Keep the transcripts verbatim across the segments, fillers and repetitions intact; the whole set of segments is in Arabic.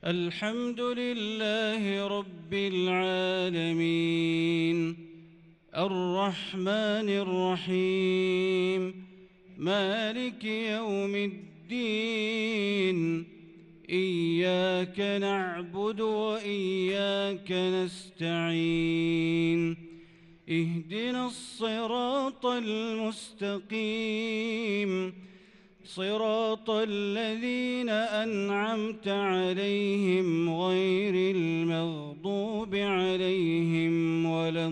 الحمد لله رب العالمين الرحمن الرحيم مالك يوم الدين إياك نعبد وإياك نستعين اهدنا الصراط المستقيم صراط الذين أنعمت عليهم غير المغضوب عليهم ولا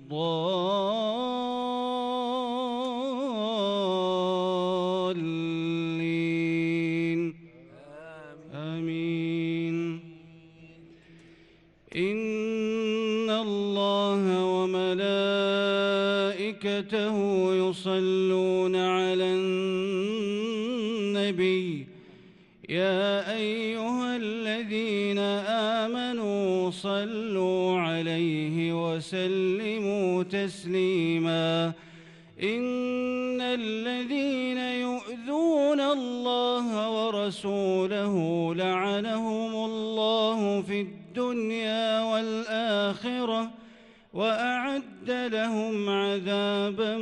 الضالين آمين. إن الله وملائكته يصلون على النبي يا أيها الذين آمنوا صلوا عليه وسلموا تسليما إن الذين يؤذون الله ورسوله لعنهم الله في الدنيا والآخرة وأعد لهم عذابا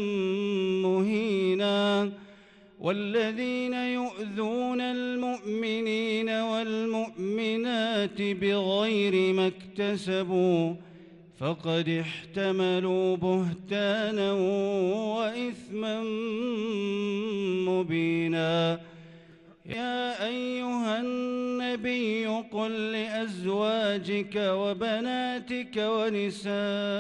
مهينا والذين يؤذون المؤمنين والمؤمنات بغير ما اكتسبوا فقد احتملوا بهتانا وإثما مبينا. يا أيها النبي قل لأزواجك وبناتك ونساء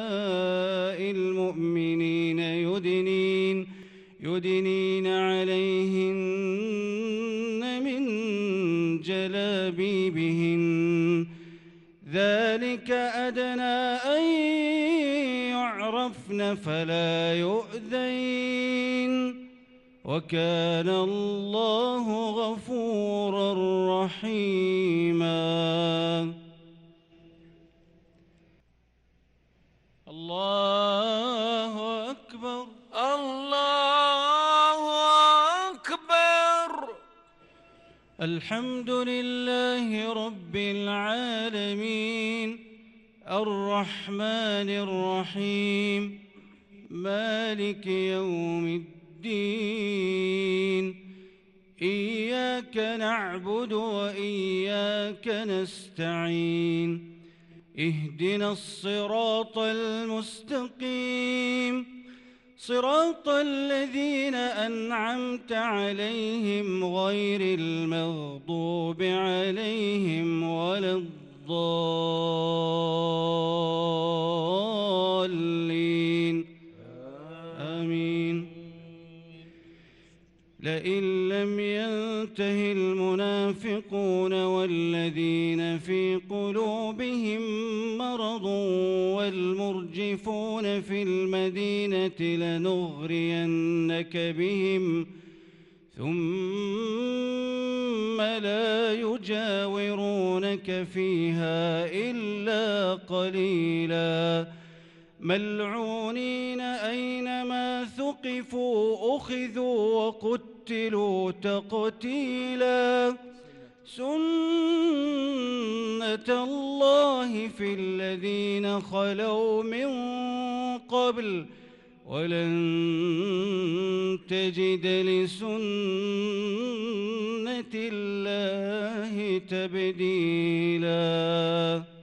المؤمنين يدنين يدنين عليهن من جلابيبهن ذلك أدنى أن يعرفن فلا يؤذين وكان الله غفورا رحيما. الله أكبر الله أكبر. الحمد لله رب العالمين الرحمن الرحيم مالك يوم الدين إياك نعبد وإياك نستعين اهدنا الصراط المستقيم صراط الذين أنعمت عليهم غير المغضوب عليهم ولا الضالين آمين. لئن لم ينته المنافقون والذين في قلوبهم مرض والمرجفون في المدينة لنغرينك بهم ثم لا يجاورونك فيها إلا قليلا ملعونين أينما ثقفوا أخذوا وقتلوا تقتيلا سنة الله في الذين خلوا من قبل ولن تجد لسنة الله تبديلا.